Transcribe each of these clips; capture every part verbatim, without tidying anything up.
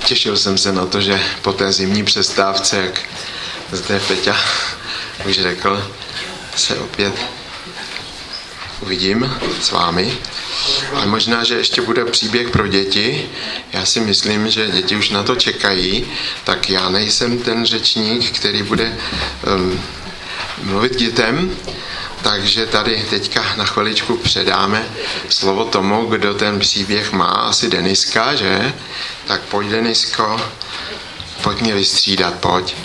Těšil jsem se na to, že po té zimní přestávce, jak zde Peťa už řekl, se opět uvidím s vámi. Ale možná, že ještě bude příběh pro děti. Já si myslím, že děti už na to čekají, tak já nejsem ten řečník, který bude um, mluvit dětem, takže tady teďka na chviličku předáme slovo tomu, kdo ten příběh má, asi Deniska, že? Tak pojď, Denisko, pojď mě vystřídat, pojď.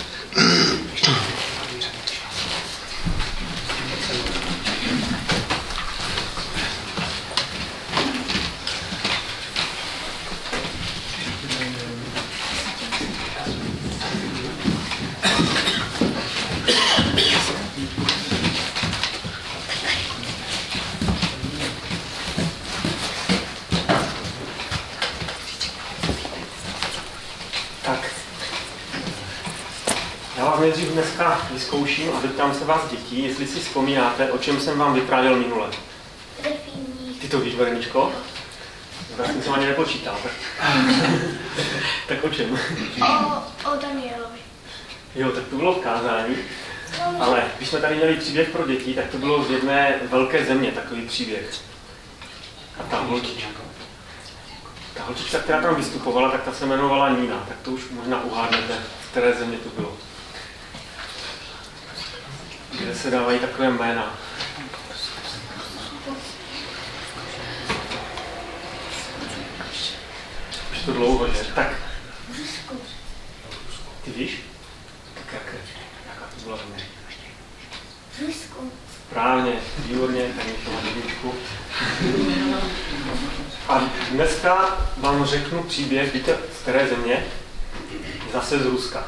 Nejdřív dneska vyzkouším a zeptám se vás dětí, jestli si vzpomínáte, o čem jsem vám vyprávěl minule. Delfíní. Ty to víš, Vereničko? Vlastně jsem ani nepočítal. Tak o čem? O, o Danielovi. Jo, tak to bylo v kázání. Ale když jsme tady měli příběh pro děti, tak to bylo z jedné velké země, takový příběh. A ta holčička. Ta holčička, která tam vystupovala, tak ta se jmenovala Nína. Tak to už možná uhádnete, z které země to bylo. Kde se dávají takové jména. Už to dlouho, že? Tak. Ty víš? Tak jaké? Jaká to byla země? Rusku. Správně, výborně, tak mi to má jedničku. A dneska vám řeknu příběh, víte, z které země? Zase z Ruska.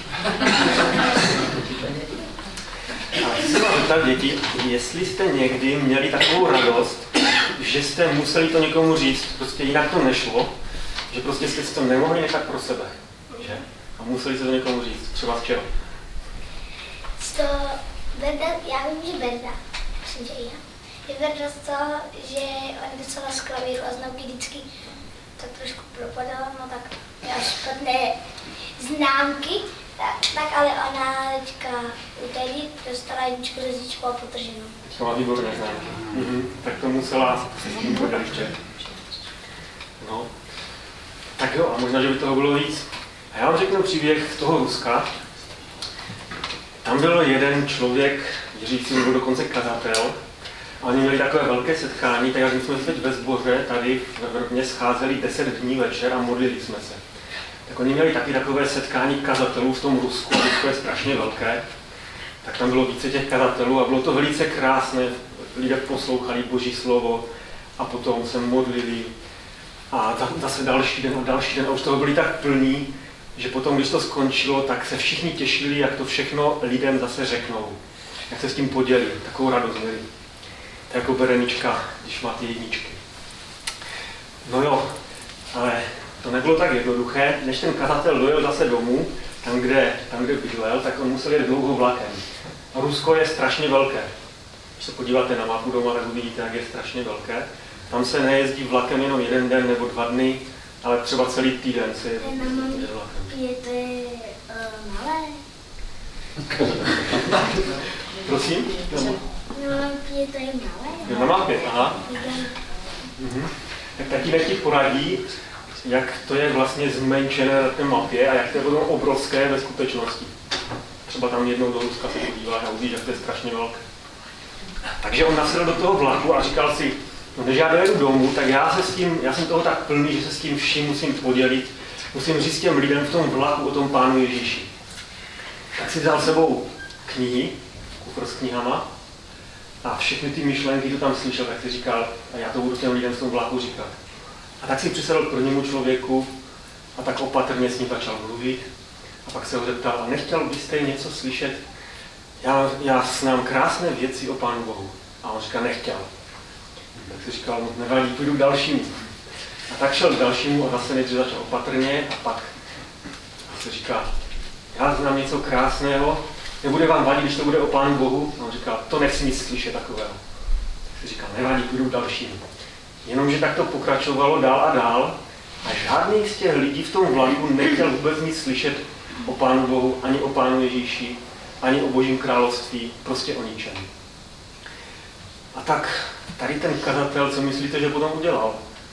A chci se vás zeptat, děti, jestli jste někdy měli takovou radost, že jste museli to někomu říct, prostě jinak to nešlo, že prostě jste si to nemohli nechat pro sebe, že? A museli jste to někomu říct, třeba z čeho? To Berda, já vím, že Berda, myslím, že já. Je Berda z toho, že on je docela sklavý a známky vždycky tak trošku propadala, no tak já špatné známky, tak, tak ale ona teďka utedy dostala jedničku, řezičku a potrženou. To má výborné známky. Mhm. Tak to musela se s tím podělit, že? No. Tak jo, a možná, že by toho bylo víc. A já vám řeknu příběh toho Ruska. Tam byl jeden člověk, věřící, byl dokonce kazatel, a oni měli takové velké setkání, tak jak my jsme se teď ve sboře tady ve Vrbně scházeli deset dní večer a modlili jsme se. Tak oni měli taky takové setkání kazatelů v tom Rusku, a Rusko je strašně velké, tak tam bylo více těch kazatelů a bylo to velice krásné, lidé poslouchali Boží slovo a potom se modlili a zase další den a další den a už toho byli tak plní, že potom, když to skončilo, tak se všichni těšili, jak to všechno lidem zase řeknou, jak se s tím podělí, takovou radost měli. To jako Berenička, když má ty jedničky. No jo, ale to nebylo tak jednoduché. Než ten kazatel dojel zase domů, tam kde, tam, kde bydlel, tak on musel jet dlouho vlakem. A Rusko je strašně velké. Když se podíváte na mapu doma, tak uvidíte, jak je strašně velké. Tam se nejezdí vlakem jenom jeden den nebo dva dny, ale třeba celý týden se jezdí vlakem. Je to je uh, malé. Prosím? Na mapě to je malé. Jo, na mapě, aha. Mhm. Tak tatínek ti poradí, jak to je vlastně zmenšené na té mapě a jak to je potom obrovské ve skutečnosti. Třeba tam jednou do Ruska se podíváš a uvidíš, jak to je strašně velké. Takže on nasedl do toho vlaku a říkal si, no než já dojedu domů, tak já, se s tím, já jsem toho tak plný, že se s tím vším musím podělit, musím říct těm lidem v tom vlaku o tom Pánu Ježíši. Tak si vzal sebou knihy, kufr s knihama, a všechny ty myšlenky, to tam slyšel, tak si říkal, a já to budu těm lidem v tom vlaku říkat. A tak si přisedl k prvnímu člověku a tak opatrně s ním začal mluvit. A pak se ho zeptal, a nechtěl byste něco slyšet? Já, já znám krásné věci o Pánu Bohu. A on říká, nechtěl. Tak si říkal, no nevadí, půjdu k dalšímu. A tak šel k dalšímu a zase nejdřív začal opatrně a pak se říká, já znám něco krásného, nebude vám vadit, když to bude o Pánu Bohu? A on říká, to nechci nic slyšet takového. Tak si říkal, nevadí, půjdu k dalšímu. Jenomže tak to pokračovalo dál a dál a žádný žádný z těch lidí v tom vlaku nechtěl vůbec nic slyšet o Pánu Bohu, ani o Pánu Ježíši, ani o Božím království, prostě o ničem. A tak tady ten kazatel, co myslíte, že potom udělal?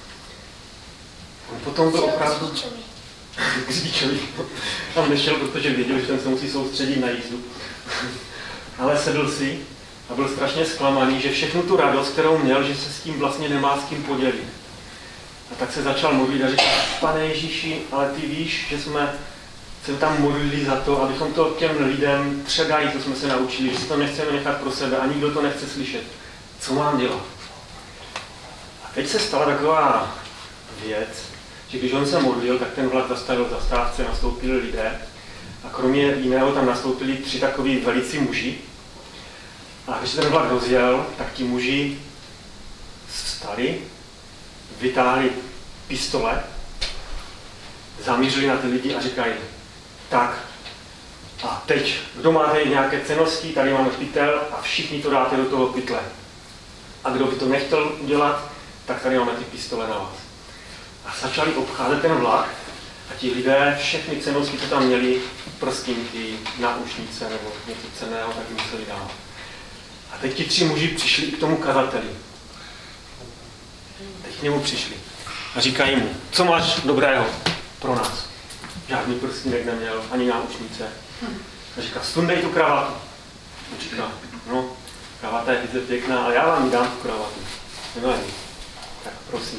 On potom byl opravdu... K Řidičovi. Tam nešel, protože věděl, že ten se musí soustředit na jízdu. Ale sedl si a byl strašně zklamaný, že všechnu tu radost, kterou měl, že se s tím vlastně nemá s kým podělit. A tak se začal modlit a říkal, Pane Ježíši, ale ty víš, že jsme se tam modlili za to, abychom to těm lidem předali, co jsme se naučili, že si to nechceme nechat pro sebe a nikdo to nechce slyšet. Co mám dělat? A teď se stala taková věc, že když on se modlil, tak ten vlak zastavil v zastávce, nastoupili lidé a kromě jiného tam nastoupili tři takový velicí muži. A když se ten vlak rozjel, tak ti muži vstali, vytáhli pistole, zamířili na ty lidi a říkají, tak a teď, kdo máte nějaké cennosti, tady máme pytel a všichni to dáte do toho pytle. A kdo by to nechtěl udělat, tak tady máme ty pistole na vás. A začali obcházet ten vlak a ti lidé všechny cennosti, co tam měli, prstinky, náušnice nebo něco cenného, tak jim museli dát. A teď ti tři muži přišli k tomu kazateli. Teď k němu přišli a říkají mu, co máš dobrého pro nás? Žádný prstínek neměl, ani náušnice. A říká, sundej tu kravatu. A říká, no, kravata je sice pěkná, ale já vám ji dám tu kravatu. Nevadí. Tak prosím.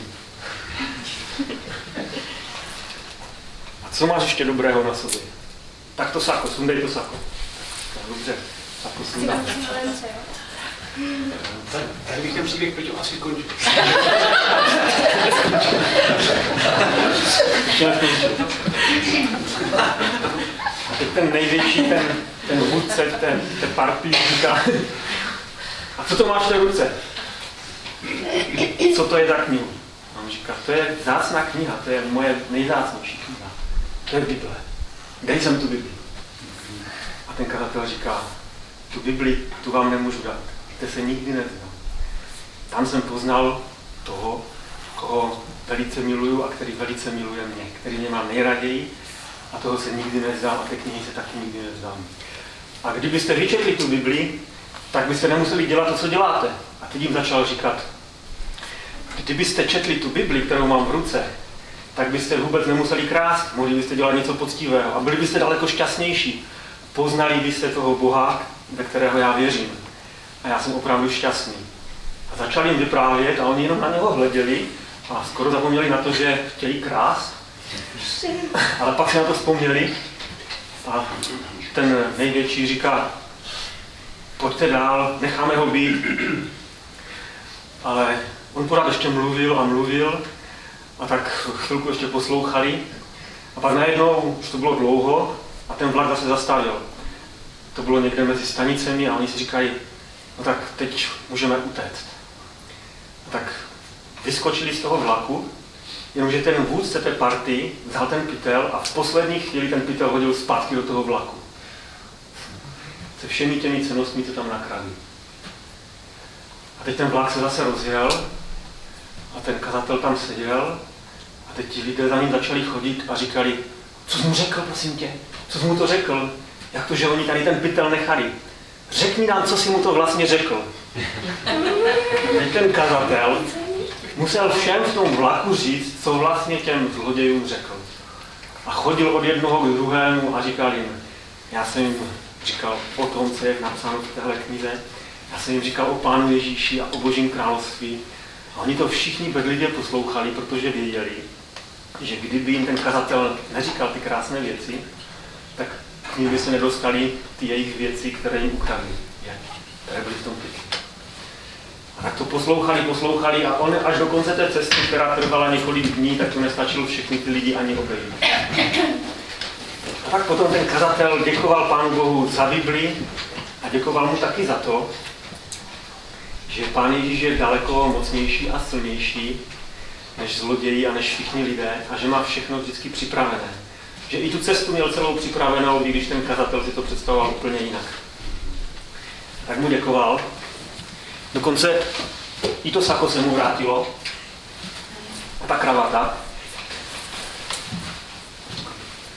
A co máš ještě dobrého na sobě? Tak to sako, sundej to sako. Dobře, sako sundám. Tady bych ten příběh Peťo asi končil. A teď ten největší, ten, ten vůdce, ten, ten party říká, a co to máš v té ruce? Co to je za knihu? A on říká, to je vzácná kniha, to je moje nejvzácnější kniha. To je Bible. Dej sem tu Bibli. A ten kazatel říká, tu Bibli, tu vám nemůžu dát. Víte, se nikdy neznám. Tam jsem poznal toho, koho velice miluju a který velice miluje mě, který mě má nejraději a toho se nikdy nezdám a té knihy se taky nikdy nezdám. A kdybyste vyčetli tu Bibli, tak byste nemuseli dělat to, co děláte. A teď jim začal říkat, kdybyste četli tu Bibli, kterou mám v ruce, tak byste vůbec nemuseli krást, mohli byste dělat něco poctivého a byli byste daleko šťastnější. Poznali byste toho Boha, ve kterého já věřím. A já jsem opravdu šťastný. A začali jim vyprávět a oni jenom na něho hleděli a skoro zapomněli na to, že chtějí krást. Ale pak si na to vzpomněli a ten největší říká, pojďte dál, necháme ho být. Ale on pořád ještě mluvil a mluvil a tak chvilku ještě poslouchali. A pak najednou, už to bylo dlouho, a ten vlak zase zastavil. To bylo někde mezi stanicemi a oni si říkají, no tak teď můžeme utéct. A tak vyskočili z toho vlaku, jenomže ten vůdce té party vzal ten pytel a v poslední chvíli ten pytel hodil zpátky do toho vlaku. Se všemi těmi cenostmi, co tam nakradli. A teď ten vlak se zase rozjel a ten kazatel tam seděl a teď ti lidé za ním začali chodit a říkali, co jsi mu řekl, prosím tě? Co jsi mu to řekl? Jak to, že oni tady ten pytel nechali? Řekni nám, co jsi mu to vlastně řekl. Teď ten kazatel musel všem v tom vlaku říct, co vlastně těm zlodějům řekl. A chodil od jednoho k druhému a říkal jim, já jsem jim říkal o tom, co je napsáno v téhle knize, já jsem jim říkal o Pánu Ježíši a o Božím království. A oni to všichni bedlivě poslouchali, protože věděli, že kdyby jim ten kazatel neříkal ty krásné věci, tak k nim by se nedostali ty jejich věci, které jim ukradli, které byly v tom pytli. A tak to poslouchali, poslouchali a on až do konce té cesty, která trvala několik dní, tak to nestačilo všechny ty lidi ani obejít. A tak potom ten kazatel děkoval Pánu Bohu za Bibli a děkoval mu taky za to, že Pán Ježíš je daleko mocnější a silnější než zloději a než všichni lidé a že má všechno vždycky připravené. Že i tu cestu měl celou připravenou, i když ten kazatel si to představoval úplně jinak. Tak mu děkoval. Dokonce i to sako se mu vrátilo. A ta kravata.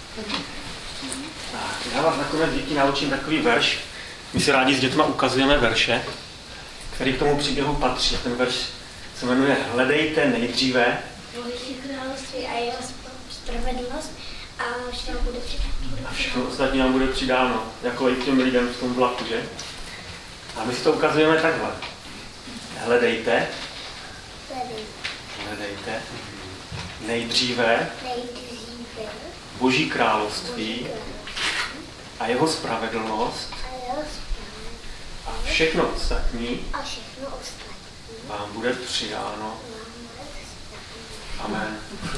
Tak, já vás nakonec děti naučím takový verš. My si rádi s dětma ukazujeme verše, který k tomu příběhu patří. Ten verš se jmenuje Hledejte nejdříve Boží království a jeho spravedlnost a všechno bude přidáno. a všechno ostatní vám bude přidáno, jako i těm lidem v tom vlaku, že? A my si to ukazujeme takhle. Hledejte, hledejte nejdříve Nejdříve Boží království a jeho spravedlnost a jeho a všechno ostatní a všechno ostatní vám bude přidáno. Amen.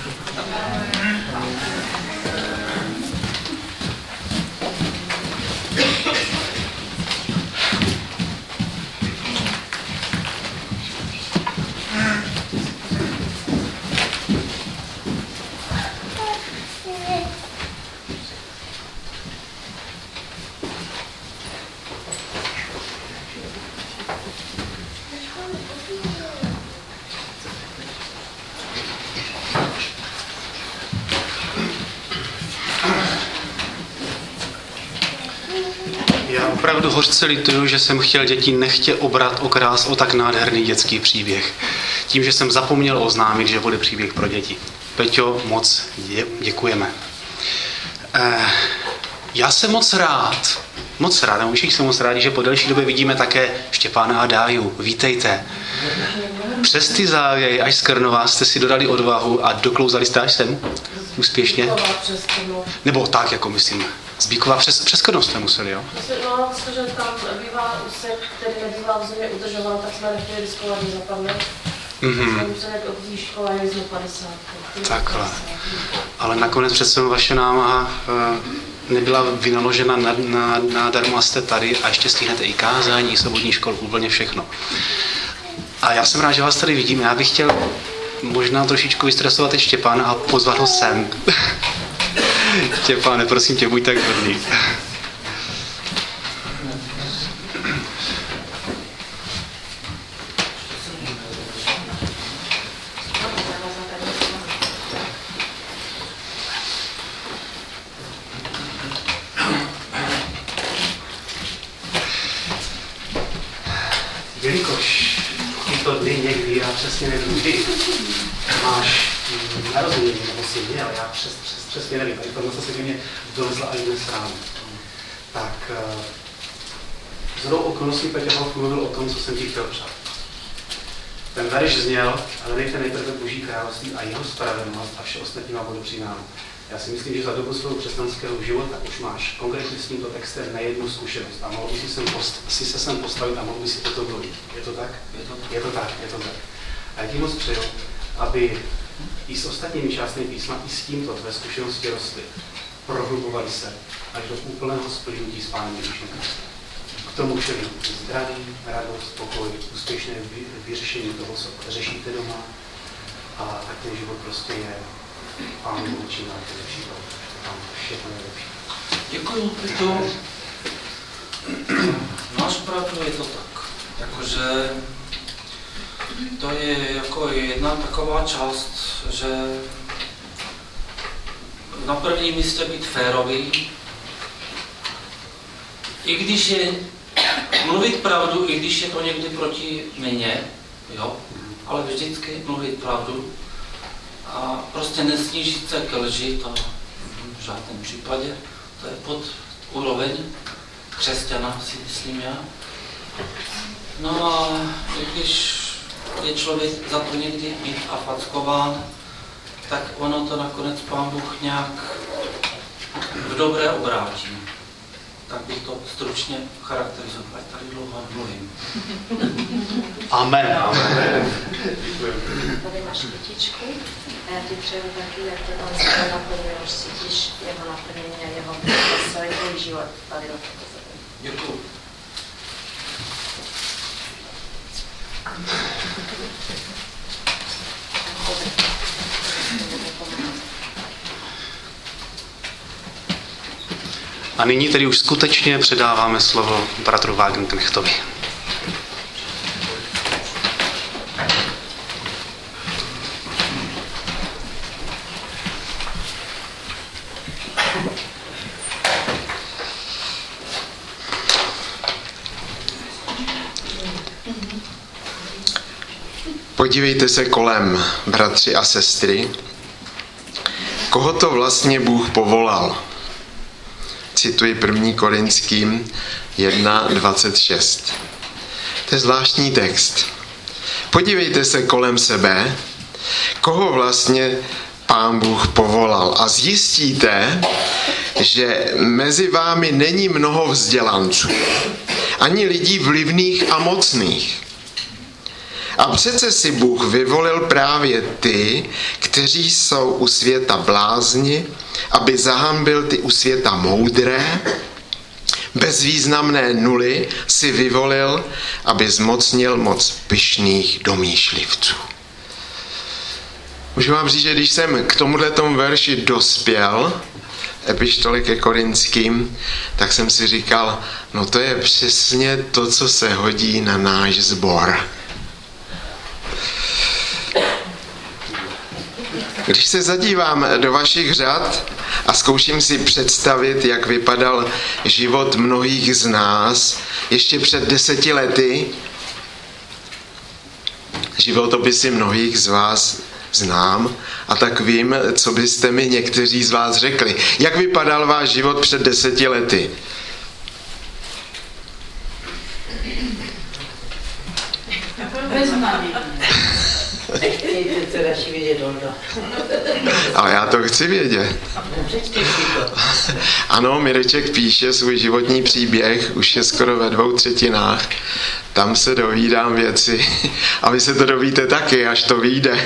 Já opravdu hořce lituju, že jsem chtěl děti nechtě obrat okrást o tak nádherný dětský příběh. Tím, že jsem zapomněl oznámit, že bude příběh pro děti. Peťo, moc dě- děkujeme. Eh, já jsem moc rád, moc rád, a všichni jsem moc rádi, že po delší době vidíme také Štěpána a Dáju. Vítejte. Přes ty závěry až z Krnova jste si dodali odvahu a doklouzali jste až sem úspěšně. Nebo tak, jako myslím. Z Bíkova přes, přes Krnov jste museli, jo? No, protože tam bývá úsek, který nebývá v země udržován, tak jsme nechtěli riskovat, že zapadne. Mhm. Jsme museli od té školy jezdit padesát. Takhle. Ale nakonec přece vaše námaha e, nebyla vynaložena na, na, na darmo a jste tady a ještě stihnete i kázání, i sobotní školu, úplně všechno. A já jsem rád, že vás tady vidím. Já bych chtěl možná trošičku vystresovat i Štěpána a pozvat ho sem. Štěpáne, prosím tě, buď tak hodný. Jelikož tyto dny někdy, já přesně nevím, kdy máš narozeniny, nebo si měl, já přes, přes, přesně nevím, ta informace se mě dolezla až dnes ráno. Tak zhodou okolností Petě Hoff mluvil o tom, co jsem ti chtěl přát. Ten verš zněl, ale dejte nejprve Boží království a jeho spravedlnost a vše ostatní vám bude přidáno. Já si myslím, že za dobu svého křesťanského života už máš konkrétně s tímto textem nejednu zkušenost a mohl by si, sem post, si se sem postavit a mohl by si toto mluvit. Je to tak? Je to, je to tak, je to tak. A já ti moc přeju, aby i s ostatními částmi písma, i s tímto tvé zkušenosti rostly, prohlubovali se až do úplného splynutí s Pánem Ježíšem Kristem. K tomu všemu zdraví, radost, pokoj, úspěšné vyřešení toho, co řešíte doma a tak ten život prostě je Pánu Bohu na nejlepší, Pán všechno nejlepší. Děkuju, Peťo. Máš pravdu, je to tak. Jakože to je jako jedna taková část, že na prvním místě být férový, i když je mluvit pravdu, i když je to někdy proti mně, jo, ale vždycky mluvit pravdu a prostě nesnížit se k lži, to v žádném případě, to je pod úroveň křesťana, si myslím já. No a když je člověk za to někdy být afackován, tak ono to nakonec Pán Bůh nějak v dobré obrátí. Tak bych to stručně charakterizoval. Tady dlouho mluvím. Amen. Amen. Tady máš kytičku a já ti přeju taky, jak to tam se naplňuje, už cítíš jeho naplnění a jeho celý život tady do toho zemi. Děkuju. A nyní tedy už skutečně předáváme slovo bratru Wagenknechtovi. Podívejte se kolem, bratři a sestry, koho to vlastně Bůh povolal. Cituji první Korinským jedna dvacet šest. To je zvláštní text. Podívejte se kolem sebe, koho vlastně Pán Bůh povolal a zjistíte, že mezi vámi není mnoho vzdělanců, ani lidí vlivných a mocných. A přece si Bůh vyvolil právě ty, kteří jsou u světa blázni, aby zahanbil ty u světa moudré, bezvýznamné nuly si vyvolil, aby zmocnil moc pyšných domýšlivců. Můžu vám říct, že když jsem k tomuto verši dospěl, epištole ke Korinským, tak jsem si říkal, no to je přesně to, co se hodí na náš sbor. Když se zadívám do vašich řad a zkouším si představit, jak vypadal život mnohých z nás ještě před deseti lety, životopisy mnohých z vás znám a tak vím, co byste mi někteří z vás řekli. Jak vypadal váš život před deseti lety? Ale já to chci vědět. Ano, Mireček píše svůj životní příběh, už je skoro ve dvou třetinách. Tam se dovídám věci a vy se to dovíte taky, až to vyjde.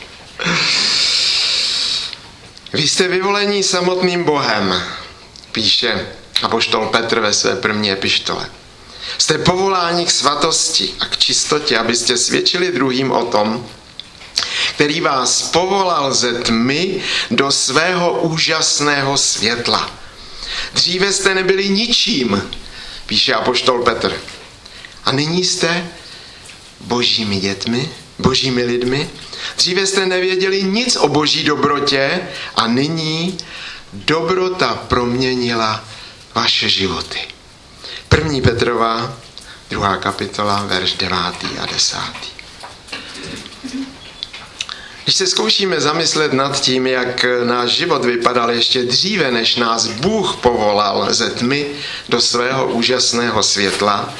Vy jste vyvolení samotným Bohem, píše apoštol Petr ve své první epištole. Jste povoláni k svatosti a k čistotě, abyste svědčili druhým o tom, který vás povolal ze tmy do svého úžasného světla. Dříve jste nebyli ničím, píše apoštol Petr. A nyní jste božími dětmi, božími lidmi. Dříve jste nevěděli nic o boží dobrotě a nyní dobrota proměnila vaše životy. První Petrova, druhá kapitola, verš devátý a desátý. Když se zkoušíme zamyslet nad tím, jak náš život vypadal ještě dříve, než nás Bůh povolal ze tmy do svého úžasného světla,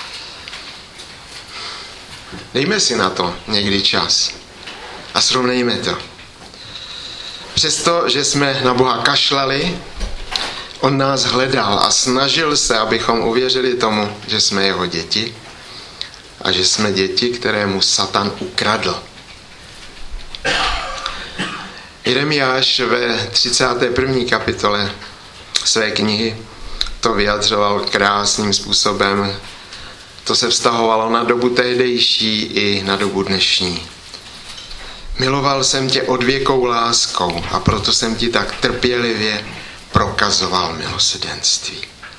dejme si na to někdy čas a srovnejme to. Přesto, že jsme na Boha kašlali, on nás hledal a snažil se, abychom uvěřili tomu, že jsme jeho děti a že jsme děti, které mu Satan ukradl. Jeremiáš ve třicáté první kapitole své knihy to vyjadřoval krásným způsobem. To se vztahovalo na dobu tehdejší i na dobu dnešní. Miloval jsem tě odvěkou láskou a proto jsem ti tak trpělivě prokazoval milosrdenství.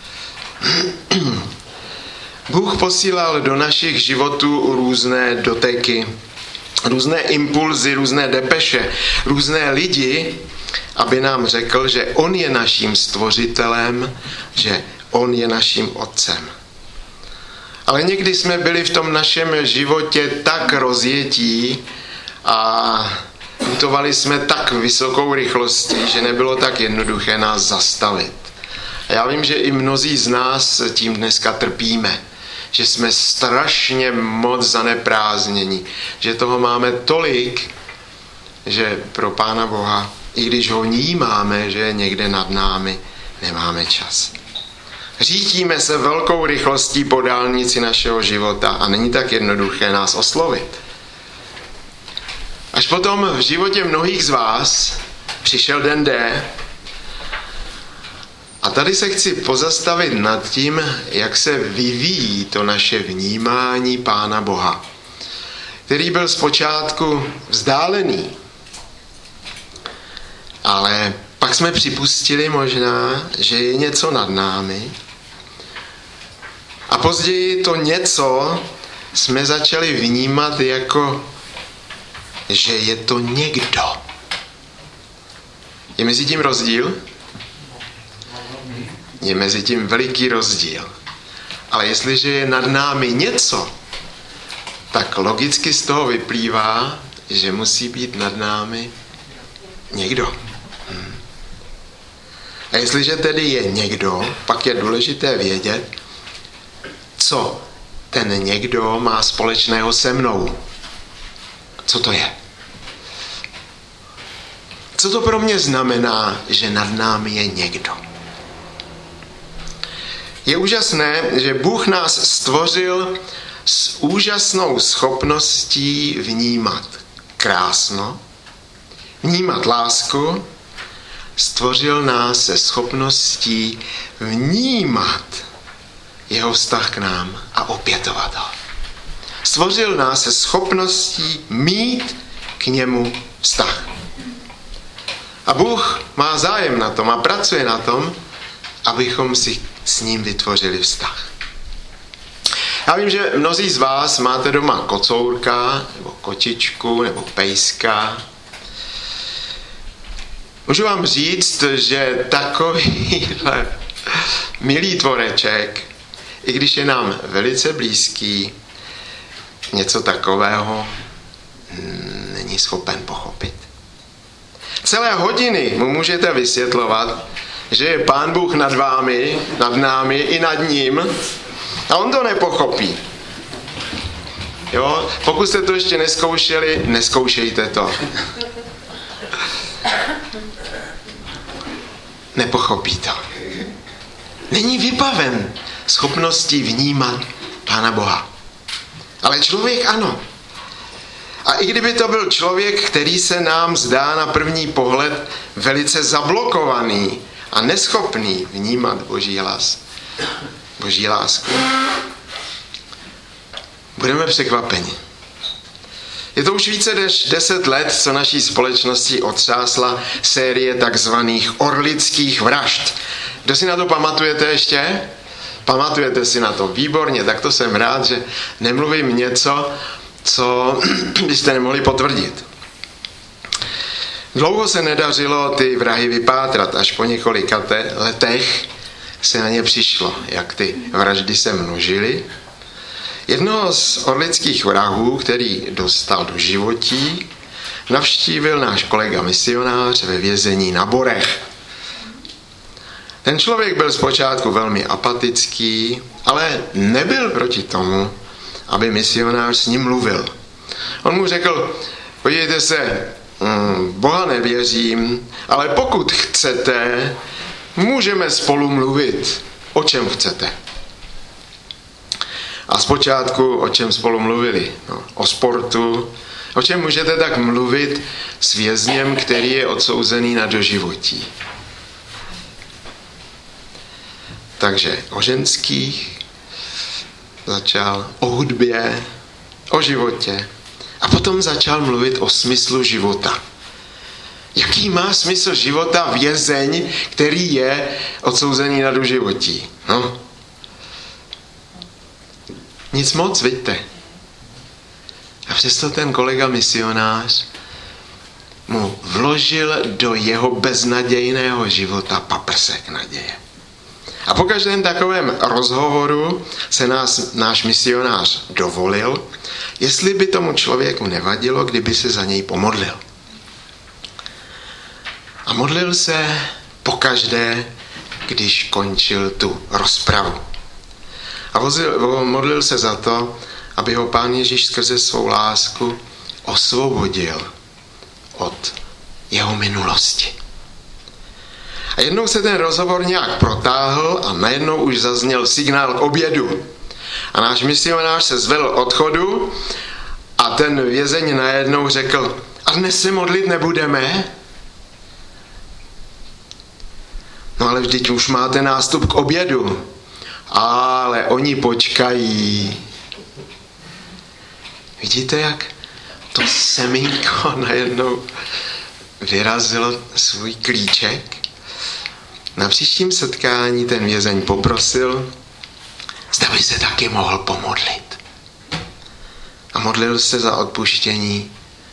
Bůh posílal do našich životů různé doteky, různé impulzy, různé depeše, různé lidi, aby nám řekl, že on je naším stvořitelem, že on je naším otcem. Ale někdy jsme byli v tom našem životě tak rozjetí a putovali jsme tak vysokou rychlostí, že nebylo tak jednoduché nás zastavit. A já vím, že i mnozí z nás tím dneska trpíme. Že jsme strašně moc zaneprázdnění. Že toho máme tolik, že pro Pána Boha, i když ho vnímáme, že je někde nad námi, nemáme čas. Řítíme se velkou rychlostí po dálnici našeho života a není tak jednoduché nás oslovit. Až potom v životě mnohých z vás přišel den D. A tady se chci pozastavit nad tím, jak se vyvíjí to naše vnímání Pána Boha, který byl zpočátku vzdálený. Ale pak jsme připustili možná, že je něco nad námi. A později to něco jsme začali vnímat jako, že je to někdo. Je mezi tím rozdíl? Je mezi tím veliký rozdíl. Ale jestliže je nad námi něco, tak logicky z toho vyplývá, že musí být nad námi někdo. Hmm. A jestliže tedy je někdo, pak je důležité vědět, co ten někdo má společného se mnou. Co to je? Co to pro mě znamená, že nad námi je někdo? Je úžasné, že Bůh nás stvořil s úžasnou schopností vnímat krásno, vnímat lásku, stvořil nás se schopností vnímat jeho vztah k nám a opětovat ho. Stvořil nás se schopností mít k němu vztah. A Bůh má zájem na tom a pracuje na tom, abychom si s ním vytvořili vztah. Já vím, že mnozí z vás máte doma kocourka, nebo kočičku, nebo pejska. Můžu vám říct, že takovýhle milý tvoreček, i když je nám velice blízký, něco takového není schopen pochopit. Celé hodiny mu můžete vysvětlovat, že je Pán Bůh nad vámi, nad námi i nad ním a on to nepochopí. Jo? Pokud jste to ještě neskoušeli, neskoušejte to. Nepochopí to. Není vybaven schopností vnímat Pána Boha. Ale člověk ano. A i kdyby to byl člověk, který se nám zdá na první pohled velice zablokovaný a neschopný vnímat Boží hlas, Boží lásku, budeme překvapeni. Je to už více než deset let, co naší společností otřásla série takzvaných orlických vražd. Kdo si na to pamatujete ještě? Pamatujete si na to? Výborně, tak to jsem rád, že nemluvím něco, co byste nemohli potvrdit. Dlouho se nedařilo ty vrahy vypátrat, až po několika letech se na ně přišlo, jak ty vraždy se množily. Jednoho z orlických vrahů, který dostal do životí, navštívil náš kolega misionář ve vězení na Borech. Ten člověk byl zpočátku velmi apatický, ale nebyl proti tomu, aby misionář s ním mluvil. On mu řekl, podívejte se, Boha nevěřím, ale pokud chcete, můžeme spolu mluvit. O čem chcete? A zpočátku o čem spolu mluvili? No, o sportu. O čem můžete tak mluvit s vězněm, který je odsouzený na doživotí? Takže o ženských začal, o hudbě, o životě a potom začal mluvit o smyslu života. Jaký má smysl života vězeň, který je odsouzený na doživotí? No. Nic moc, vidíte. A přesto ten kolega misionář mu vložil do jeho beznadějného života paprsek naděje. A po každém takovém rozhovoru se nás, náš misionář dovolil, jestli by tomu člověku nevadilo, kdyby se za něj pomodlil. A modlil se pokaždé, když končil tu rozpravu. A vozil, modlil se za to, aby ho Pán Ježíš skrze svou lásku osvobodil od jeho minulosti. A jednou se ten rozhovor nějak protáhl a najednou už zazněl signál k obědu. A náš misionář se zvedl od chodu a ten vězeň najednou řekl, a dnes se modlit nebudeme? No ale vždyť už máte nástup k obědu. Ale oni počkají. Vidíte, jak to semínko najednou vyrazilo svůj klíček? Na příštím setkání ten vězeň poprosil, zda by se taky mohl pomodlit. A modlil se za odpuštění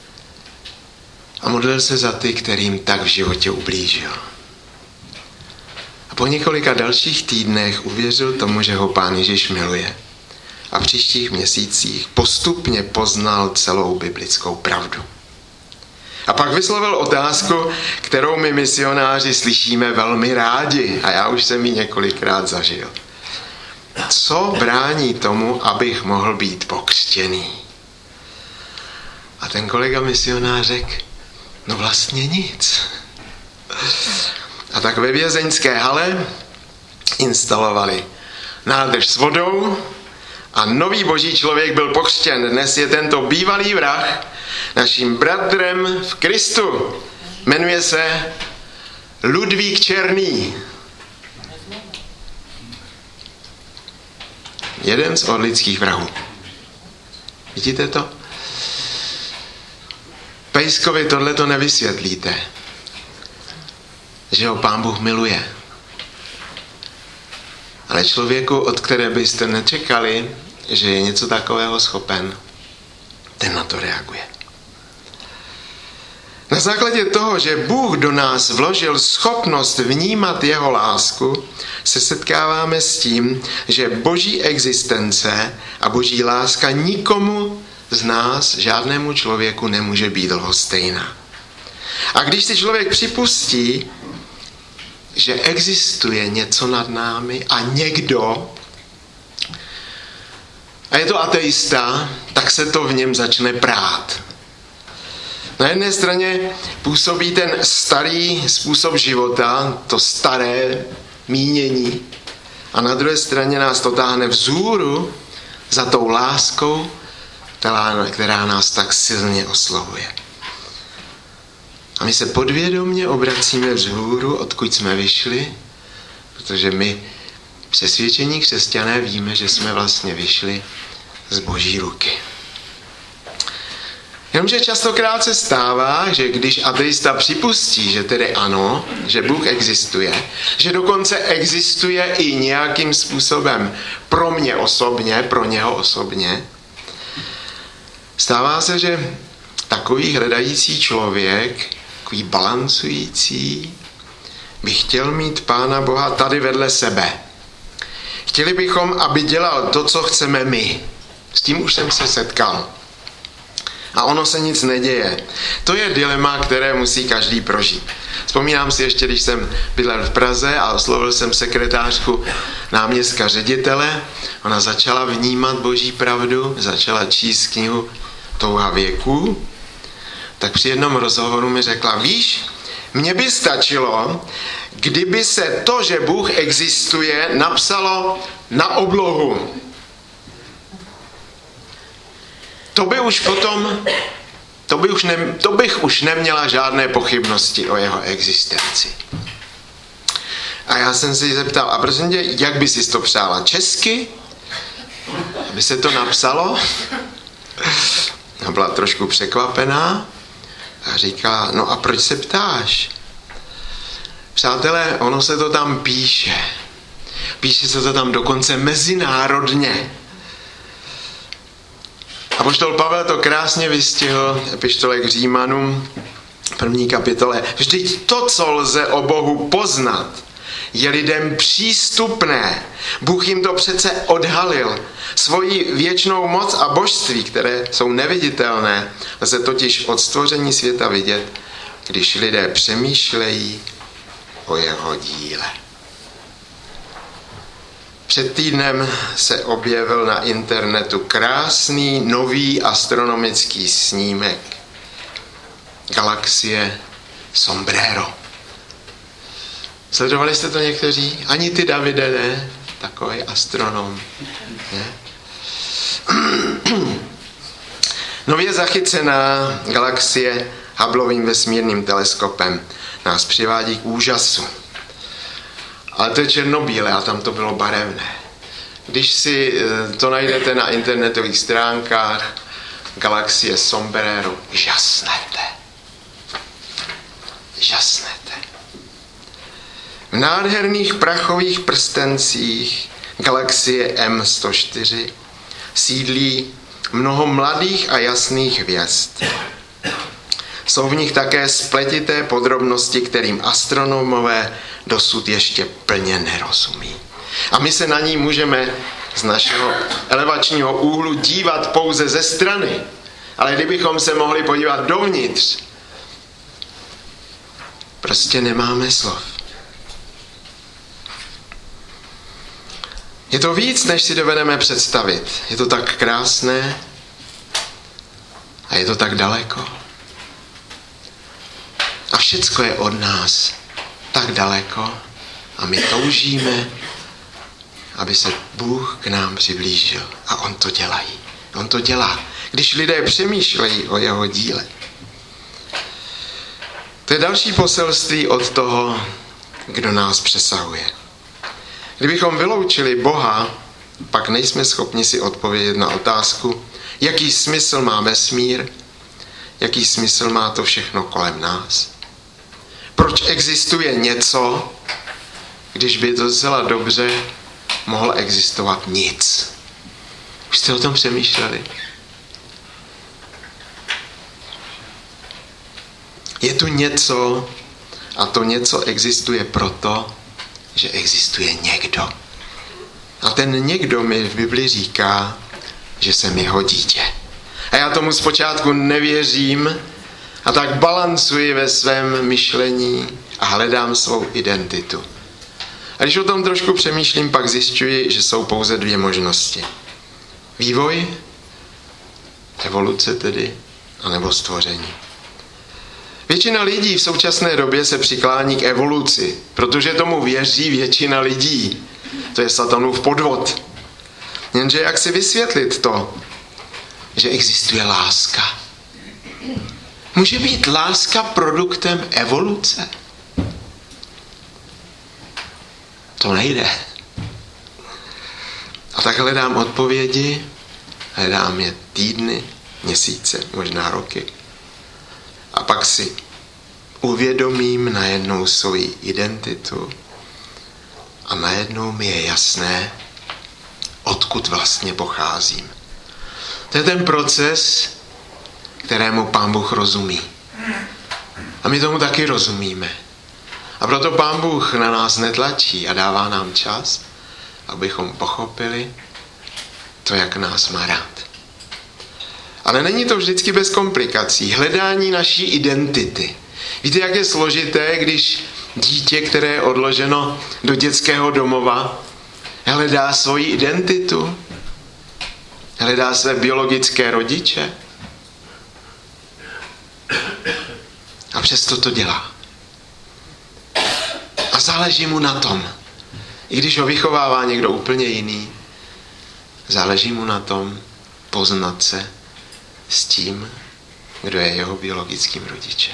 a modlil se za ty, kterým tak v životě ublížil. A po několika dalších týdnech uvěřil tomu, že ho Pán Ježíš miluje a v příštích měsících postupně poznal celou biblickou pravdu. A pak vyslovil otázku, kterou my misionáři slyšíme velmi rádi, a já už jsem ji několikrát zažil. Co brání tomu, abych mohl být pokřtěný? A ten kolega misionář řekl, no vlastně nic. A tak ve vězeňské hale instalovali nádrž s vodou a nový boží člověk byl pokřtěn. Dnes je tento bývalý vrah naším bratrem v Kristu. Jmenuje se Ludvík Černý. Jeden z orlických vrahů. Vidíte to? Pejskovi tohleto nevysvětlíte. Že ho Pán Bůh miluje. Ale člověku, od které byste nečekali, že je něco takového schopen, ten na to reaguje. Na základě toho, že Bůh do nás vložil schopnost vnímat jeho lásku, se setkáváme s tím, že boží existence a boží láska nikomu z nás, žádnému člověku, nemůže být lhostejná. A když si člověk připustí, že existuje něco nad námi a někdo, a je to ateista, tak se to v něm začne prát. Na jedné straně působí ten starý způsob života, to staré mínění, a na druhé straně nás to táhne vzhůru za tou láskou, která, která nás tak silně oslovuje. A my se podvědomě obracíme vzhůru, odkud jsme vyšli, protože my přesvědčení křesťané víme, že jsme vlastně vyšli z boží ruky. Jenomže častokrát se stává, že když ateista připustí, že tedy ano, že Bůh existuje, že dokonce existuje i nějakým způsobem pro mě osobně, pro něho osobně, stává se, že takový hledající člověk, takový balancující, by chtěl mít Pána Boha tady vedle sebe. Chtěli bychom, aby dělal to, co chceme my. S tím už jsem se setkal. A ono se nic neděje. To je dilema, které musí každý prožít. Vzpomínám si ještě, když jsem bydlel v Praze a oslovil jsem sekretářku náměstka ředitele. Ona začala vnímat boží pravdu, začala číst knihu Touha věků. Tak při jednom rozhovoru mi řekla, víš, mně by stačilo, kdyby se to, že Bůh existuje, napsalo na oblohu. To by už potom, to, by už ne, to bych už neměla žádné pochybnosti o jeho existenci. A já jsem se jí zeptal, a prosím tě, jak by si to přála? Česky? Aby se to napsalo? A byla trošku překvapená a říká, no a proč se ptáš? Přátelé, ono se to tam píše. Píše se to tam dokonce mezinárodně. Apoštol Pavel to krásně vystihl, epištole k Římanům, první kapitole. Vždyť to, co lze o Bohu poznat, je lidem přístupné. Bůh jim to přece odhalil. Svoji věčnou moc a božství, které jsou neviditelné, lze totiž od stvoření světa vidět, když lidé přemýšlejí o jeho díle. Před týdnem se objevil na internetu krásný nový astronomický snímek galaxie Sombrero. Sledovali jste to někteří? Ani ty, Davide, ne? Takový astronom. Ne? Nově zachycená galaxie Hubbleovým vesmírným teleskopem nás přivádí k úžasu. Ale to je černobílé a tam to bylo barevné. Když si to najdete na internetových stránkách galaxie Sombrero, žasnete. Žasnete. V nádherných prachových prstencích galaxie M sto čtyři sídlí mnoho mladých a jasných hvězd. Jsou v nich také spletité podrobnosti, kterým astronomové dosud ještě plně nerozumí. A my se na ní můžeme z našeho elevačního úhlu dívat pouze ze strany. Ale kdybychom se mohli podívat dovnitř, prostě nemáme slov. Je to víc, než si dovedeme představit. Je to tak krásné a je to tak daleko. A všecko je od nás tak daleko a my toužíme, aby se Bůh k nám přiblížil. A on to dělá. On to dělá, když lidé přemýšlejí o jeho díle. To je další poselství od toho, kdo nás přesahuje. Kdybychom vyloučili Boha, pak nejsme schopni si odpovědět na otázku, jaký smysl má vesmír, jaký smysl má to všechno kolem nás. Proč existuje něco, když by to zcela dobře mohlo existovat nic? Už jste o tom přemýšleli? Je tu něco a to něco existuje proto, že existuje někdo. A ten někdo mi v Bibli říká, že jsem jeho dítě. A já tomu zpočátku nevěřím a tak balancuji ve svém myšlení a hledám svou identitu. A když o tom trošku přemýšlím, pak zjišťuji, že jsou pouze dvě možnosti. Vývoj, evoluce tedy, anebo stvoření. Většina lidí v současné době se přiklání k evoluci, protože tomu věří většina lidí. To je satanův podvod. Jenže jak si vysvětlit to, že existuje láska? Může být láska produktem evoluce? To nejde. A tak hledám odpovědi, hledám je týdny, měsíce, možná roky. A pak si uvědomím najednou svoji identitu a najednou mi je jasné, odkud vlastně pocházím. To je ten proces, kterému Pán Bůh rozumí. A my tomu taky rozumíme. A proto Pán Bůh na nás netlačí a dává nám čas, abychom pochopili to, jak nás má rád. Ale není to vždycky bez komplikací. Hledání naší identity. Víte, jak je složité, když dítě, které je odloženo do dětského domova, hledá svoji identitu? Hledá své biologické rodiče? A přesto to dělá. A záleží mu na tom. I když ho vychovává někdo úplně jiný, záleží mu na tom poznat se s tím, kdo je jeho biologickým rodičem.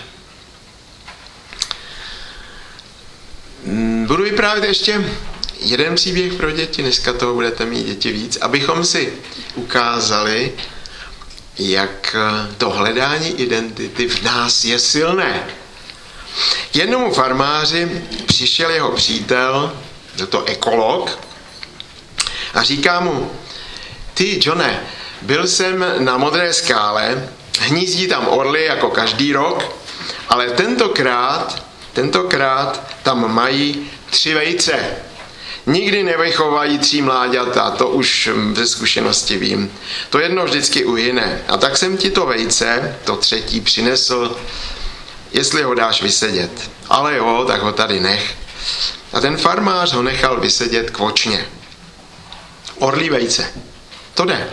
Budu vyprávět ještě jeden příběh pro děti, dneska toho budete mít děti víc, abychom si ukázali, jak to hledání identity v nás je silné. K jednomu farmáři přišel jeho přítel, je to ekolog, a říká mu: ty, Johne, byl jsem na Modré skále, hnízdí tam orly jako každý rok, ale tentokrát, tentokrát tam mají tři vejce. Nikdy nevychovají tří mláďata, to už ze zkušenosti vím. To jedno vždycky uhyne. A tak jsem ti to vejce, to třetí, přinesl, jestli ho dáš vysedět. Ale jo, tak ho tady nech. A ten farmář ho nechal vysedět kvočně. Orlí vejce. To jde.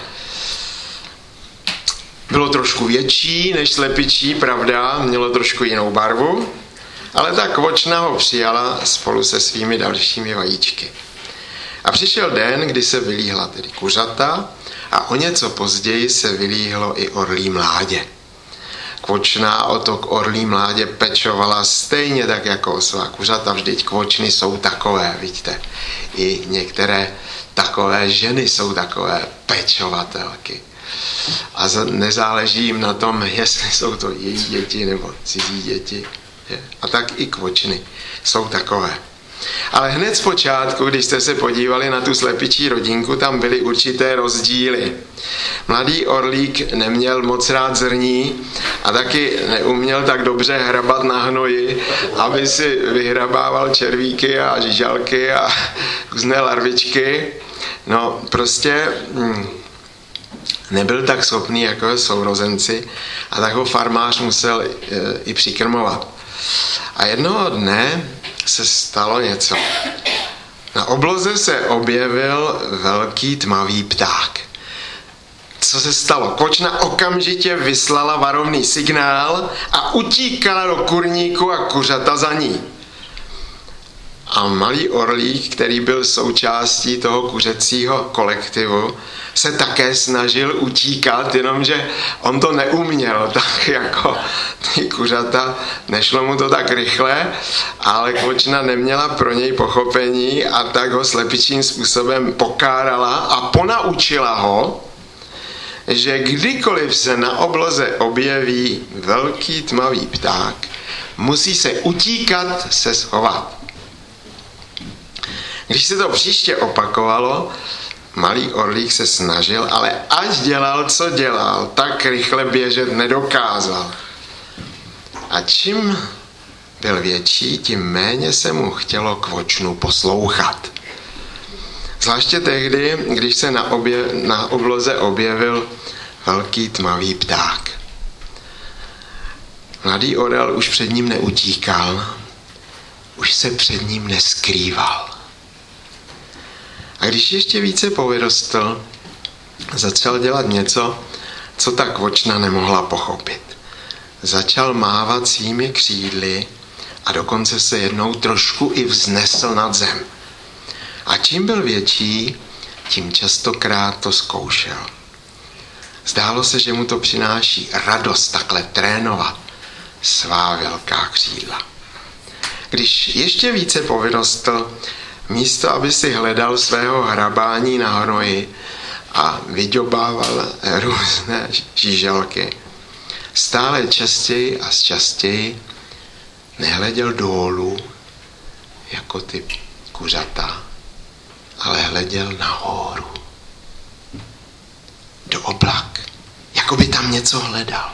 Bylo trošku větší než slepičí, pravda, mělo trošku jinou barvu, ale ta kvočna ho přijala spolu se svými dalšími vajíčky. A přišel den, kdy se vylíhla tedy kuřata a o něco později se vylíhlo i orlí mládě. Kvočna o to k orlí mládě pečovala stejně tak jako o svá kuřata, vždyť kvočny jsou takové, vidíte. I některé takové ženy jsou takové pečovatelky. A nezáleží jim na tom, jestli jsou to její děti nebo cizí děti. A tak i kvočny jsou takové. Ale hned zpočátku, když jste se podívali na tu slepičí rodinku, tam byly určité rozdíly. Mladý orlík neměl moc rád zrní a taky neuměl tak dobře hrabat na hnoji, aby si vyhrabával červíky a žížalky a různé larvičky. No prostě hm, nebyl tak schopný jako jeho sourozenci a tak ho farmář musel e, i přikrmovat. A jednoho dne se stalo něco. Na obloze se objevil velký tmavý pták. Co se stalo? Kočna okamžitě vyslala varovný signál a utíkala do kurníku a kuřata za ní. A malý orlík, který byl součástí toho kuřecího kolektivu, se také snažil utíkat, jenomže on to neuměl, tak jako ty kuřata, nešlo mu to tak rychle, ale kočna neměla pro něj pochopení a tak ho slepičím způsobem pokárala a ponaučila ho, že kdykoliv se na obloze objeví velký tmavý pták, musí se utíkat, se schovat. Když se to příště opakovalo, malý orlík se snažil, ale ať dělal, co dělal, tak rychle běžet nedokázal. A čím byl větší, tím méně se mu chtělo kvočnu poslouchat. Zvláště tehdy, když se na, obje, na obloze objevil velký tmavý pták. Mladý orel už před ním neutíkal, už se před ním neskrýval. A když ještě více povyrostl, začal dělat něco, co ta kvočna nemohla pochopit. Začal mávat svými křídly a dokonce se jednou trošku i vznesl nad zem. A čím byl větší, tím častokrát to zkoušel. Zdálo se, že mu to přináší radost takhle trénovat svá velká křídla. Když ještě více povyrostl, místo, aby si hledal svého hrabání na hnoji a vyďobával různé žíželky, stále častěji a častěji nehleděl dolů jako ty kuřata, ale hleděl nahoru. Do oblak, jako by tam něco hledal.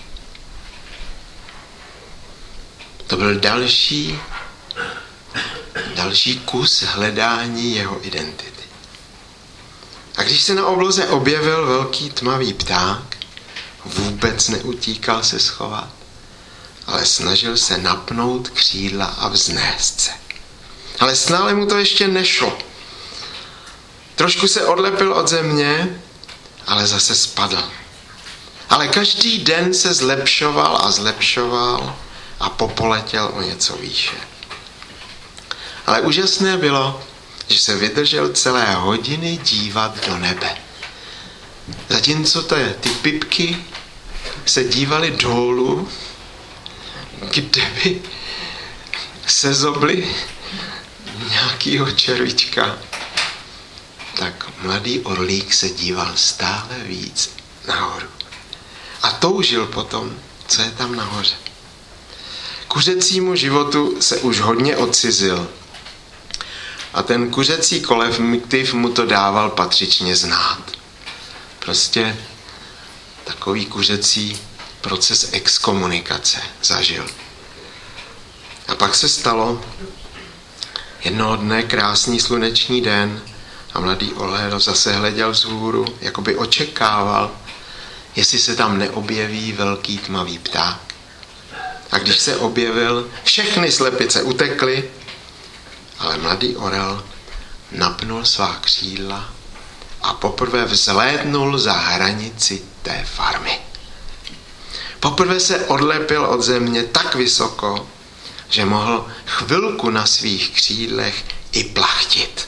To byl další další kus hledání jeho identity. A když se na obloze objevil velký tmavý pták, vůbec neutíkal se schovat, ale snažil se napnout křídla a vznést se. Ale stále mu to ještě nešlo. Trošku se odlepil od země, ale zase spadl. Ale každý den se zlepšoval a zlepšoval a popoletěl o něco výše. Ale úžasné bylo, že se vydržel celé hodiny dívat do nebe. Zatímco ty, ty pipky se dívaly dolů, kde by se zobly nějakýho červíčka, tak mladý orlík se díval stále víc nahoru. A toužil potom, co je tam nahoře. Kuřecímu životu se už hodně odcizil. A ten kuřecí kolektiv mu to dával patřičně znát. Prostě takový kuřecí proces exkomunikace zažil. A pak se stalo jednoho dne krásný sluneční den a mladý orel zase hleděl vzhůru, jako by očekával, jestli se tam neobjeví velký tmavý pták. A když se objevil, všechny slepice utekly, ale mladý orel napnul svá křídla a poprvé vzlétnul za hranici té farmy. Poprvé se odlepil od země tak vysoko, že mohl chvilku na svých křídlech i plachtit.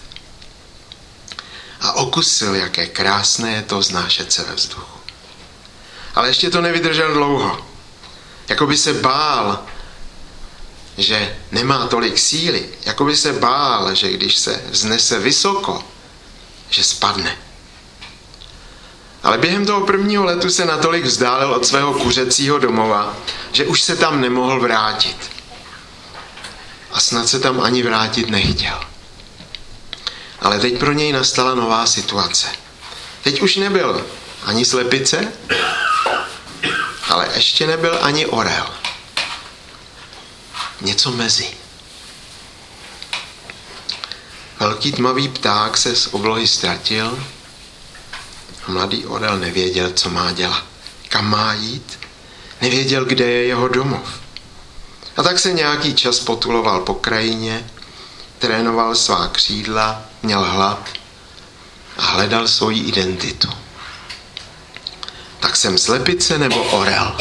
A okusil, jaké krásné je to vznášet se ve vzduchu. Ale ještě to nevydržel dlouho. Jako by se bál, že nemá tolik síly, jako by se bál, že když se vznese vysoko, že spadne. Ale během toho prvního letu se natolik vzdálil od svého kuřecího domova, že už se tam nemohl vrátit. A snad se tam ani vrátit nechtěl. Ale teď pro něj nastala nová situace. Teď už nebyl ani slepice, ale ještě nebyl ani orel. Něco mezi. velký tmavý pták se z oblohy ztratil a mladý orel nevěděl, co má dělat, kam má jít, nevěděl, kde je jeho domov. A tak se nějaký čas potuloval po krajině, trénoval svá křídla, měl hlad a hledal svoji identitu. Tak jsem slepice nebo orel?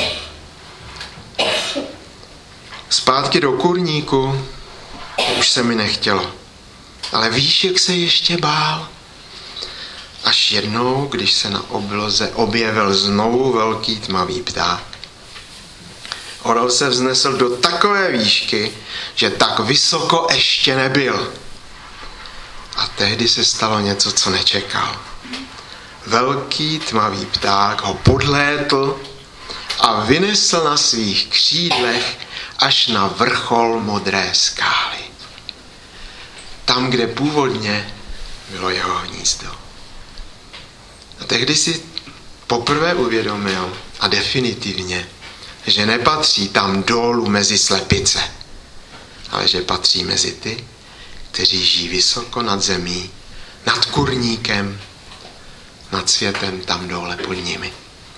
Zpátky do kurníku už se mi nechtělo. Ale víš, jak se ještě bál? Až jednou, když se na obloze objevil znovu velký tmavý pták. Orel se vznesl do takové výšky, že tak vysoko ještě nebyl. A tehdy se stalo něco, co nečekal. Velký tmavý pták ho podlétl a vynesl na svých křídlech až na vrchol modré skály. Tam, kde původně bylo jeho hnízdo. A tehdy si poprvé uvědomil a definitivně, že nepatří tam dolů mezi slepice, ale že patří mezi ty, kteří žijí vysoko nad zemí, nad kurníkem, nad světem tam dole pod nimi.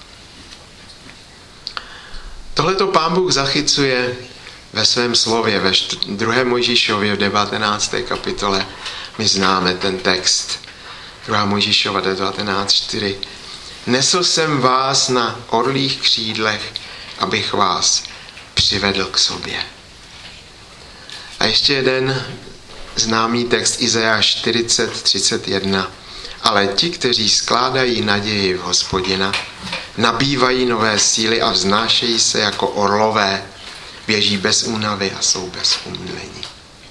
Tohleto Pán Bůh zachycuje ve svém slově, ve druhém Mojžíšově v devatenácté kapitole. My známe ten text. druhá Mojžíšova devatenáct čtyři. Nesl jsem vás na orlích křídlech, abych vás přivedl k sobě. A ještě jeden známý text Izajáš čtyřicet třicet jedna. Ale ti, kteří skládají naději v Hospodina, nabývají nové síly a vznášejí se jako orlové, běží bez únavy a jsou bez omdlení.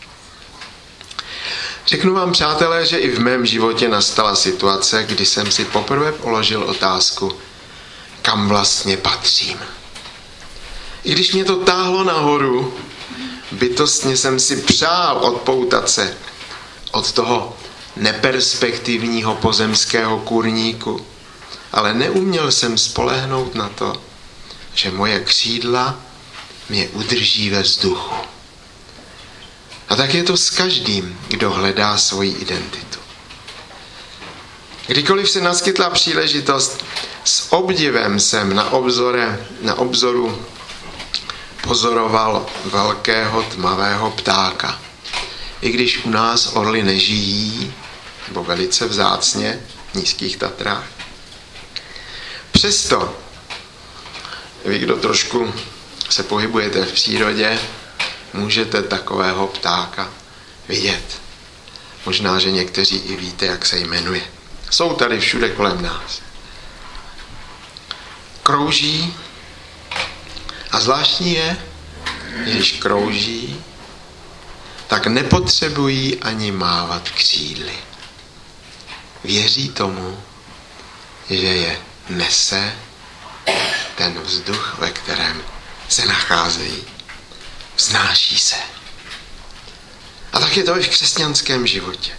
Řeknu vám, přátelé, že i v mém životě nastala situace, kdy jsem si poprvé položil otázku, kam vlastně patřím. I když mě to táhlo nahoru, bytostně jsem si přál odpoutat se od toho neperspektivního pozemského kurníku, ale neuměl jsem spolehnout na to, že moje křídla mě udrží ve vzduchu. A tak je to s každým, kdo hledá svoji identitu. Kdykoliv se naskytla příležitost, s obdivem jsem na, obzore, na obzoru pozoroval velkého tmavého ptáka. I když u nás orly nežijí, nebo velice vzácně, v Nízkých Tatrách. Přesto, vy, kdo trošku se pohybujete v přírodě, můžete takového ptáka vidět. Možná, že někteří i víte, jak se jmenuje. Jsou tady všude kolem nás. Krouží a zvláštní je, když krouží, tak nepotřebují ani mávat křídly. Věří tomu, že je nese ten vzduch, ve kterém se nacházejí. Vznáší se. A tak je to i v křesťanském životě.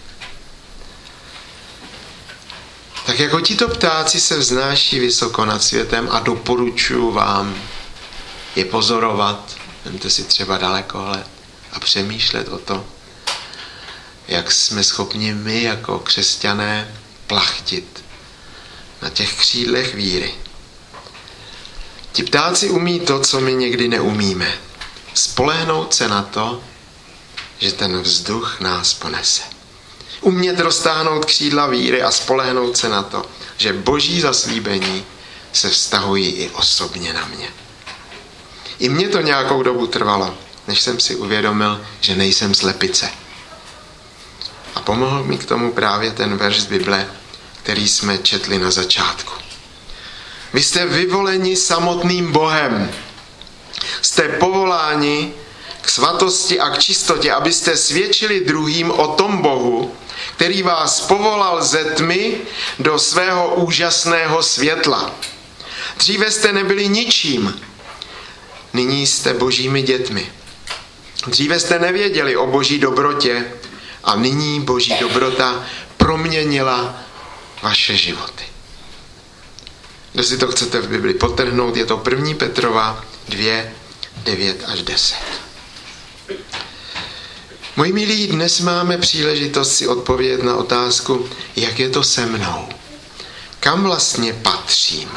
Tak jako tito ptáci se vznáší vysoko nad světem a doporučuji vám je pozorovat, vemte si třeba dalekohled a přemýšlet o tom, jak jsme schopni my jako křesťané plachtit na těch křídlech víry. Ti ptáci umí to, co my někdy neumíme. Spolehnout se na to, že ten vzduch nás ponese. Umět roztáhnout křídla víry a spolehnout se na to, že boží zaslíbení se vztahují i osobně na mě. I mně to nějakou dobu trvalo, než jsem si uvědomil, že nejsem slepice. A pomohl mi k tomu právě ten verš z Bible, který jsme četli na začátku. Vy jste vyvoleni samotným Bohem. Jste povoláni k svatosti a k čistotě, abyste svědčili druhým o tom Bohu, který vás povolal ze tmy do svého úžasného světla. Dříve jste nebyli ničím, nyní jste božími dětmi. Dříve jste nevěděli o boží dobrotě a nyní boží dobrota proměnila vaše životy. Kdo si to chcete v Bibli podtrhnout, je to první Petrova dva, devět až deset. Moji milí, dnes máme příležitost si odpovědět na otázku, jak je to se mnou. Kam vlastně patřím?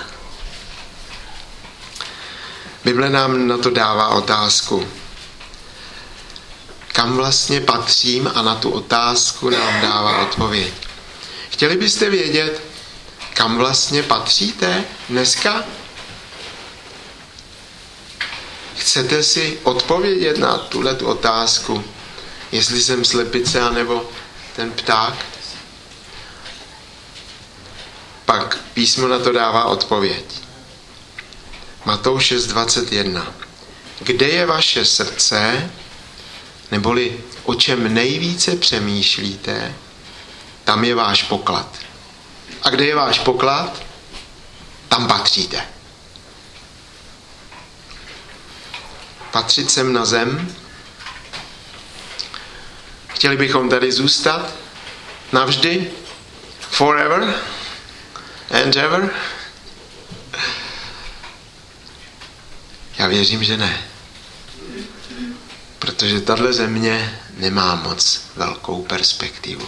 Bible nám na to dává otázku. Kam vlastně patřím, a na tu otázku nám dává odpověď. Chtěli byste vědět, kam vlastně patříte dneska? Chcete si odpovědět na tuhletu otázku, jestli jsem slepice anebo ten pták? Pak písmo na to dává odpověď. Matouš šest dvacet jedna. Kde je vaše srdce, neboli o čem nejvíce přemýšlíte, tam je váš poklad. A kde je váš poklad, tam patříte. Patřit sem na zem. Chtěli bychom tady zůstat navždy, forever and ever. Já věřím, že ne. Protože tahle země nemá moc velkou perspektivu.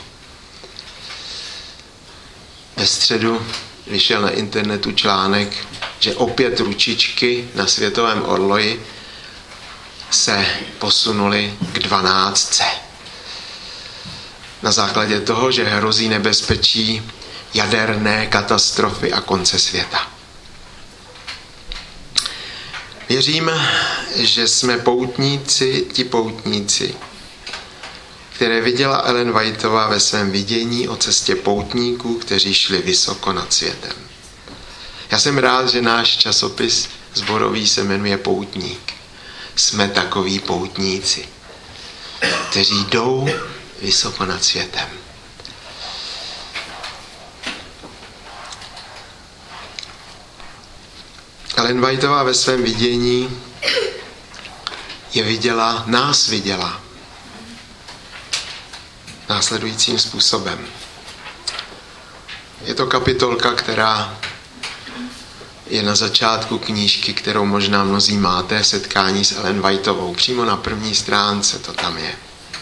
Ve středu vyšel na internetu článek, že opět ručičky na světovém orloji se posunuly k dvanáctce. Na základě toho, že hrozí nebezpečí jaderné katastrofy a konce světa. Věřím, že jsme poutníci, ti poutníci, které viděla Ellen Whiteová ve svém vidění o cestě poutníků, kteří šli vysoko nad světem. Já jsem rád, že náš časopis sborový se jmenuje Poutník. Jsme takoví poutníci, kteří jdou vysoko nad světem. Ellen Whiteová ve svém vidění je viděla, nás viděla následujícím způsobem. Je to kapitolka, která je na začátku knížky, kterou možná mnozí máte, Setkání s Ellen Whiteovou. Přímo na první stránce to tam je.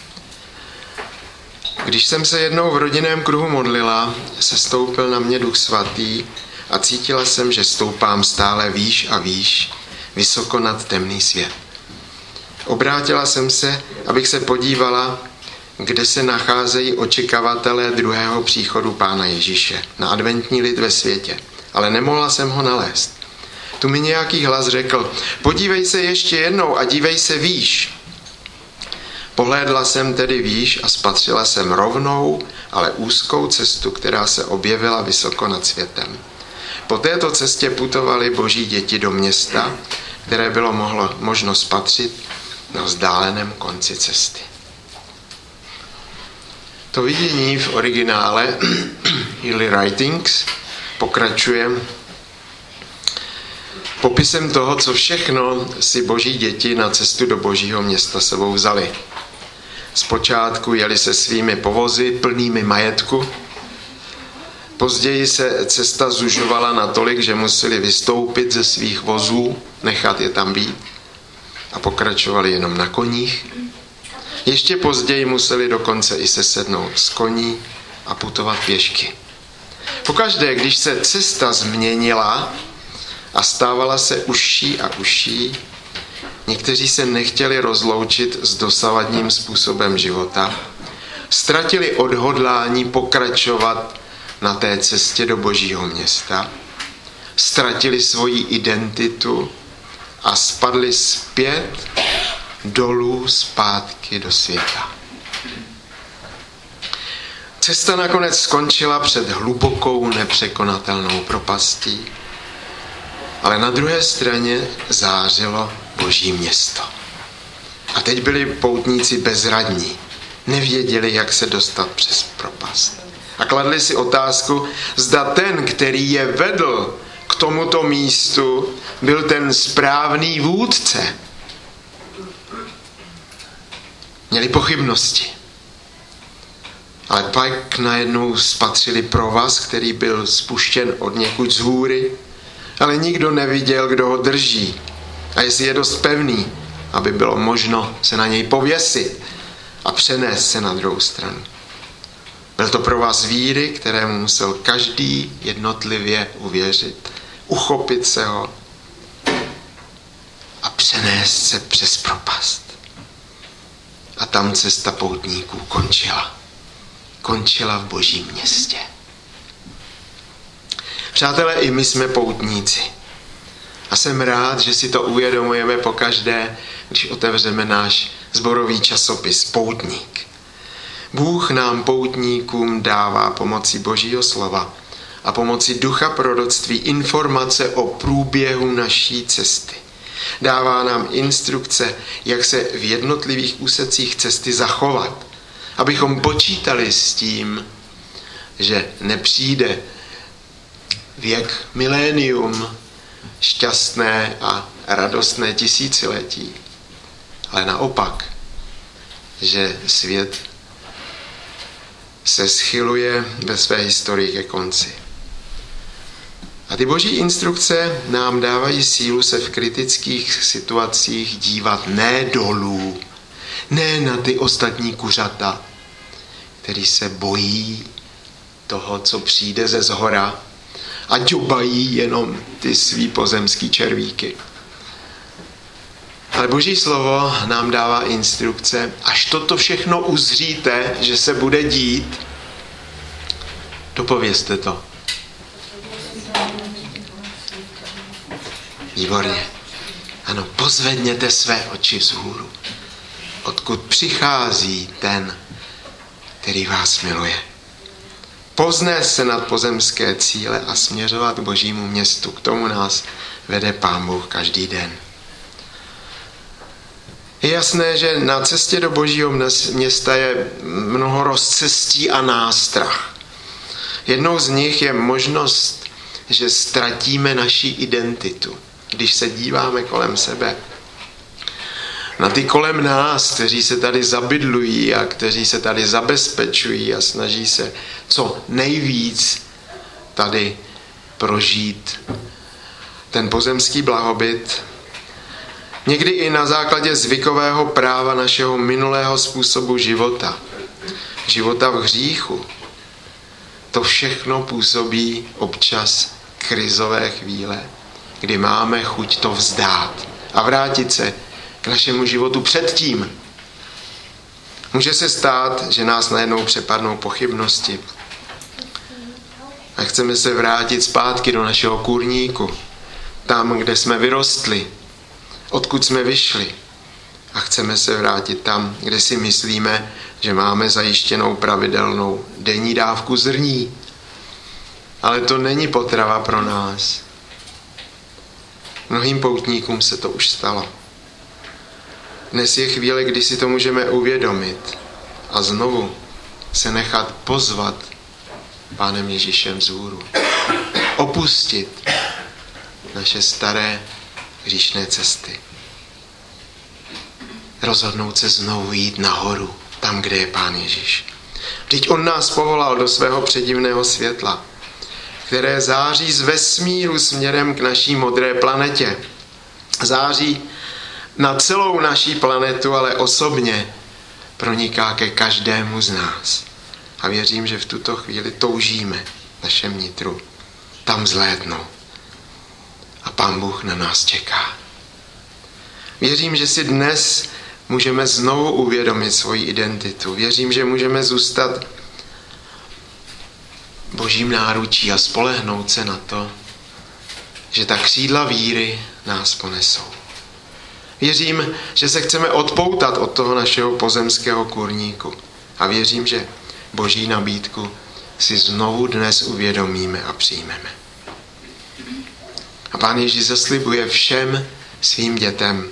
Když jsem se jednou v rodinném kruhu modlila, sestoupil na mě Duch Svatý a cítila jsem, že stoupám stále výš a výš, vysoko nad temný svět. Obrátila jsem se, abych se podívala, kde se nacházejí očekavatelé druhého příchodu Pána Ježíše na adventní lid ve světě, ale nemohla jsem ho nalézt. Tu mi nějaký hlas řekl, podívej se ještě jednou a dívej se výš. Pohlédla jsem tedy výš a spatřila jsem rovnou, ale úzkou cestu, která se objevila vysoko nad světem. Po této cestě putovali boží děti do města, které bylo mohlo, možno spatřit na vzdáleném konci cesty. To vidění v originále Hilly Writings pokračuje popisem toho, co všechno si boží děti na cestu do božího města sebou vzali. Zpočátku jeli se svými povozy plnými majetku, později se cesta zužovala natolik, že museli vystoupit ze svých vozů, nechat je tam být a pokračovali jenom na koních. Ještě později museli dokonce i sesednout z koní a putovat pěšky. Pokaždé, když se cesta změnila a stávala se užší a užší, někteří se nechtěli rozloučit s dosavadním způsobem života, ztratili odhodlání pokračovat na té cestě do božího města, ztratili svoji identitu a spadli zpět dolů zpátky do světa. Cesta nakonec skončila před hlubokou nepřekonatelnou propastí, ale na druhé straně zářilo boží město. A teď byli poutníci bezradní, nevěděli, jak se dostat přes propast. A kladli si otázku, zda ten, který je vedl k tomuto místu, byl ten správný vůdce. Měli pochybnosti. Ale pak najednou spatřili provaz, který byl spuštěn od někud z hůry, ale nikdo neviděl, kdo ho drží a jestli je dost pevný, aby bylo možno se na něj pověsit a přenést se na druhou stranu. Byl to pro vás víry, kterému musel každý jednotlivě uvěřit, uchopit se ho a přenést se přes propast. A tam cesta poutníků končila. Končila v Božím městě. Přátelé, i my jsme poutníci. A jsem rád, že si to uvědomujeme pokaždé, když otevřeme náš sborový časopis Poutník. Bůh nám poutníkům dává pomocí Božího slova a pomocí ducha proroctví informace o průběhu naší cesty. Dává nám instrukce, jak se v jednotlivých úsecích cesty zachovat, abychom počítali s tím, že nepřijde věk milénium, šťastné a radostné tisíciletí, ale naopak, že svět se schyluje ve své historii ke konci. A ty Boží instrukce nám dávají sílu se v kritických situacích dívat ne dolů, ne na ty ostatní kuřata, který se bojí toho, co přijde ze zhora a ďubají jenom ty svý pozemský červíky. Ale Boží slovo nám dává instrukce, až toto všechno uzříte, že se bude dít, dopovězte to. Výborně. Ano, pozvedněte své oči vzhůru, odkud přichází ten, který vás miluje. Poznést se nad pozemské cíle a směřovat k Božímu městu. K tomu nás vede Pán Bůh každý den. Je jasné, že na cestě do Božího města je mnoho rozcestí a nástrah. Jednou z nich je možnost, že ztratíme naši identitu. Když se díváme kolem sebe, na ty kolem nás, kteří se tady zabydlují a kteří se tady zabezpečují a snaží se co nejvíc tady prožít ten pozemský blahobyt, někdy i na základě zvykového práva našeho minulého způsobu života, života v hříchu. To všechno působí občas krizové chvíle, kdy máme chuť to vzdát a vrátit se k našemu životu předtím. Může se stát, že nás najednou přepadnou pochybnosti a chceme se vrátit zpátky do našeho kurníku, tam, kde jsme vyrostli, odkud jsme vyšli, a chceme se vrátit tam, kde si myslíme, že máme zajištěnou pravidelnou denní dávku zrní. Ale to není potrava pro nás. Mnohým poutníkům se to už stalo. Dnes je chvíle, kdy si to můžeme uvědomit a znovu se nechat pozvat Pánem Ježíšem vzhůru. Opustit naše staré hříšné cesty. Rozhodnout se znovu jít nahoru, tam, kde je Pán Ježíš. Vždyť on nás povolal do svého předivného světla, které září z vesmíru směrem k naší modré planetě. Září na celou naší planetu, ale osobně proniká ke každému z nás. A věřím, že v tuto chvíli toužíme v našem nitru tam vzlétnout. A Pán Bůh na nás čeká. Věřím, že si dnes můžeme znovu uvědomit svoji identitu. Věřím, že můžeme zůstat Božím náručí a spolehnout se na to, že ta křídla víry nás ponesou. Věřím, že se chceme odpoutat od toho našeho pozemského kurníku. A věřím, že Boží nabídku si znovu dnes uvědomíme a přijmeme. A Pán Ježíš zaslibuje všem svým dětem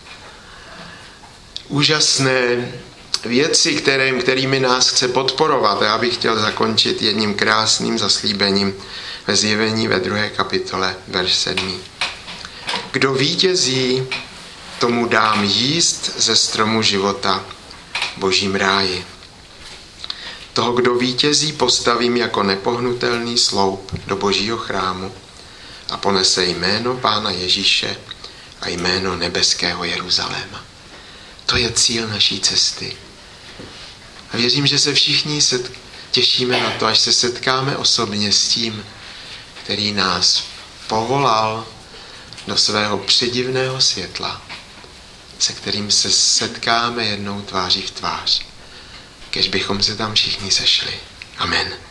úžasné věci, které, kterými nás chce podporovat. A já bych chtěl zakončit jedním krásným zaslíbením ve Zjevení ve druhé kapitole, verš sedmý. Kdo vítězí, tomu dám jíst ze stromu života v Božím ráji. Toho, kdo vítězí, postavím jako nepohnutelný sloup do Božího chrámu a ponese jméno Pána Ježíše a jméno nebeského Jeruzaléma. To je cíl naší cesty. A věřím, že se všichni set, těšíme na to, až se setkáme osobně s tím, který nás povolal do svého předivného světla, se kterým se setkáme jednou tváří v tvář, kež bychom se tam všichni sešli. Amen.